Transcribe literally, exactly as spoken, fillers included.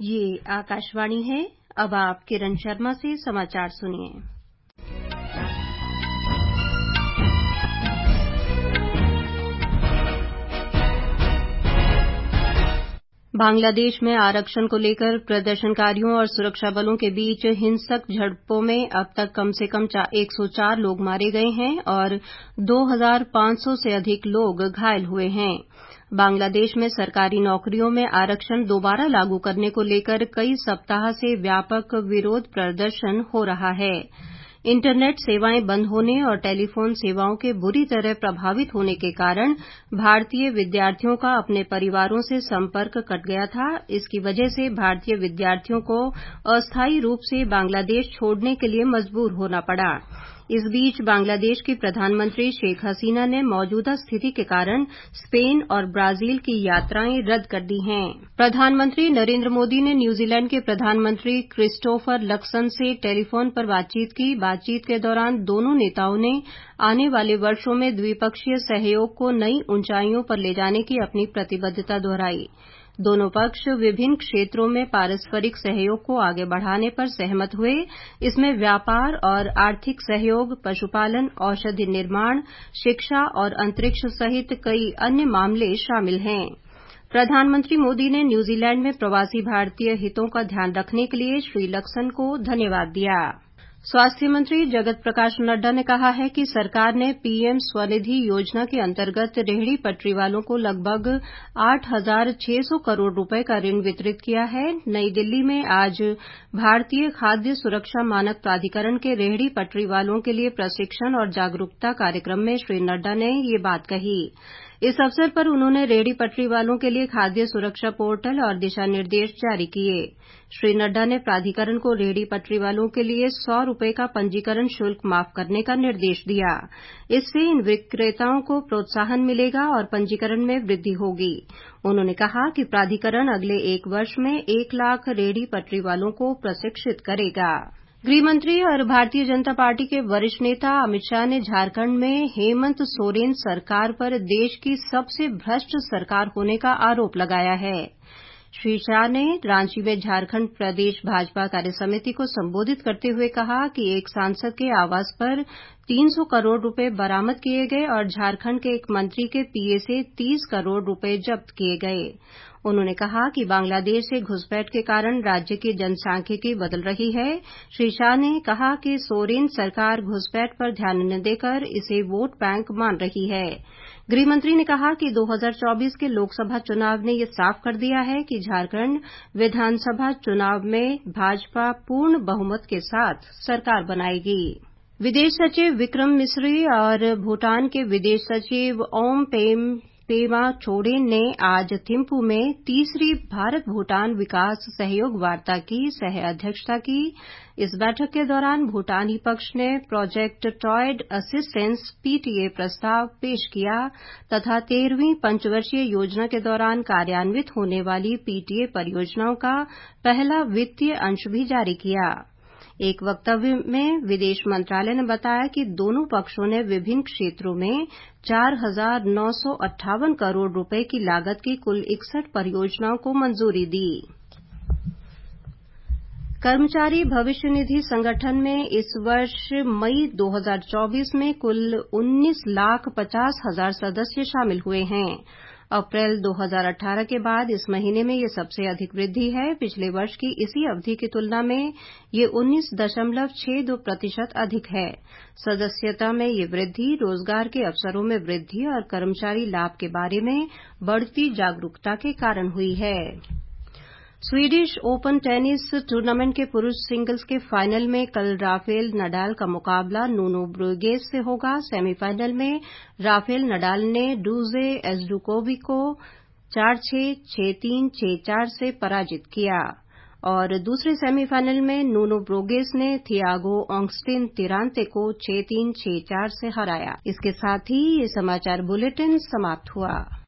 ये आकाशवाणी है। अब आप किरण शर्मा से समाचार सुनिए। बांग्लादेश में आरक्षण को लेकर प्रदर्शनकारियों और सुरक्षा बलों के बीच हिंसक झड़पों में अब तक कम से कम एक सौ चार लोग मारे गए हैं और दो हज़ार पांच सौ से अधिक लोग घायल हुए हैं। बांग्लादेश में सरकारी नौकरियों में आरक्षण दोबारा लागू करने को लेकर कई सप्ताह से व्यापक विरोध प्रदर्शन हो रहा है। इंटरनेट सेवाएं बंद होने और टेलीफोन सेवाओं के बुरी तरह प्रभावित होने के कारण भारतीय विद्यार्थियों का अपने परिवारों से संपर्क कट गया था। इसकी वजह से भारतीय विद्यार्थियों को अस्थायी रूप से बांग्लादेश छोड़ने के लिए मजबूर होना पड़ा। इस बीच बांग्लादेश की प्रधानमंत्री शेख हसीना ने मौजूदा स्थिति के कारण स्पेन और ब्राजील की यात्राएं रद्द कर दी हैं। प्रधानमंत्री नरेंद्र मोदी ने न्यूजीलैंड के प्रधानमंत्री क्रिस्टोफर लक्सन से टेलीफोन पर बातचीत की। बातचीत के दौरान दोनों नेताओं ने आने वाले वर्षों में द्विपक्षीय सहयोग को नई ऊंचाइयों पर ले जाने की अपनी प्रतिबद्धता दोहराई। दोनों पक्ष विभिन्न क्षेत्रों में पारस्परिक सहयोग को आगे बढ़ाने पर सहमत हुए। इसमें व्यापार और आर्थिक सहयोग, पशुपालन, औषधि निर्माण, शिक्षा और अंतरिक्ष सहित कई अन्य मामले शामिल हैं। प्रधानमंत्री मोदी ने न्यूजीलैंड में प्रवासी भारतीय हितों का ध्यान रखने के लिए श्री लक्सन को धन्यवाद दिया। स्वास्थ्य मंत्री जगत प्रकाश नड्डा ने कहा है कि सरकार ने पीएम स्वनिधि योजना के अंतर्गत रेहड़ी पटरी वालों को लगभग आठ हज़ार छह सौ करोड़ रुपए का ऋण वितरित किया है। नई दिल्ली में आज भारतीय खाद्य सुरक्षा मानक प्राधिकरण के रेहड़ी पटरी वालों के लिए प्रशिक्षण और जागरूकता कार्यक्रम में श्री नड्डा ने ये बात कही। इस अवसर पर उन्होंने रेहड़ी पटरी वालों के लिए खाद्य सुरक्षा पोर्टल और दिशा निर्देश जारी किए। श्री नड्डा ने प्राधिकरण को रेहड़ी पटरी वालों के लिए सौ रुपए का पंजीकरण शुल्क माफ करने का निर्देश दिया। इससे इन विक्रेताओं को प्रोत्साहन मिलेगा और पंजीकरण में वृद्धि होगी। उन्होंने कहा कि प्राधिकरण अगले एक वर्ष में एक लाख रेहड़ी पटरी वालों को प्रशिक्षित करेगा। गृहमंत्री और भारतीय जनता पार्टी के वरिष्ठ नेता अमित शाह ने झारखंड में हेमंत सोरेन सरकार पर देश की सबसे भ्रष्ट सरकार होने का आरोप लगाया है। श्री शाह ने रांची में झारखंड प्रदेश भाजपा कार्यसमिति को संबोधित करते हुए कहा कि एक सांसद के आवास पर तीन सौ करोड़ रुपए बरामद किए गए और झारखंड के एक मंत्री के पीए से तीस करोड़ रुपए जब्त किए गए। उन्होंने कहा कि बांग्लादेश से घुसपैठ के कारण राज्य की जनसांख्यिकी बदल रही है। श्री शाह ने कहा कि सोरेन सरकार घुसपैठ पर ध्यान न देकर इसे वोट बैंक मान रही है। गृहमंत्री ने कहा कि दो हज़ार चौबीस के लोकसभा चुनाव ने ये साफ कर दिया है कि झारखंड विधानसभा चुनाव में भाजपा पूर्ण बहुमत के साथ सरकार बनाएगी। विदेश सचिव विक्रम मिस्री और भूटान के विदेश सचिव ओम पेम पेमा छोडेन ने आज थिम्पू में तीसरी भारत भूटान विकास सहयोग वार्ता की सह अध्यक्षता की। इस बैठक के दौरान भूटानी पक्ष ने प्रोजेक्ट टॉयड असिस्टेंस पीटीए प्रस्ताव पेश किया तथा तेरहवीं पंचवर्षीय योजना के दौरान कार्यान्वित होने वाली पीटीए परियोजनाओं का पहला वित्तीय अंश भी जारी किया। एक वक्तव्य में विदेश मंत्रालय ने बताया कि दोनों पक्षों ने विभिन्न क्षेत्रों में चार हज़ार नौ सौ अट्ठावन करोड़ रुपए की लागत की कुल इकसठ परियोजनाओं को मंजूरी दी। कर्मचारी भविष्य निधि संगठन में इस वर्ष मई दो हज़ार चौबीस में कुल उन्नीस लाख पचास हजार सदस्य शामिल हुए हैं। अप्रैल दो हज़ार अठारह के बाद इस महीने में ये सबसे अधिक वृद्धि है। पिछले वर्ष की इसी अवधि की तुलना में ये उन्नीस दशमलव छह दो प्रतिशत अधिक है। सदस्यता में ये वृद्धि रोजगार के अवसरों में वृद्धि और कर्मचारी लाभ के बारे में बढ़ती जागरूकता के कारण हुई है। स्वीडिश ओपन टेनिस टूर्नामेंट के पुरुष सिंगल्स के फाइनल में कल राफेल नडाल का मुकाबला नुनो ब्रुगेस से होगा। सेमीफाइनल में राफेल नडाल ने डुजे एज़्डुकोविक को चार छह, छह तीन, छह चार से पराजित किया और दूसरे सेमीफाइनल में नुनो ब्रुगेस ने थियागो ऑगस्टिन तिरांते को छह तीन, छह चार से हराया। इसके साथ ही ये समाचार बुलेटिन समाप्त हुआ।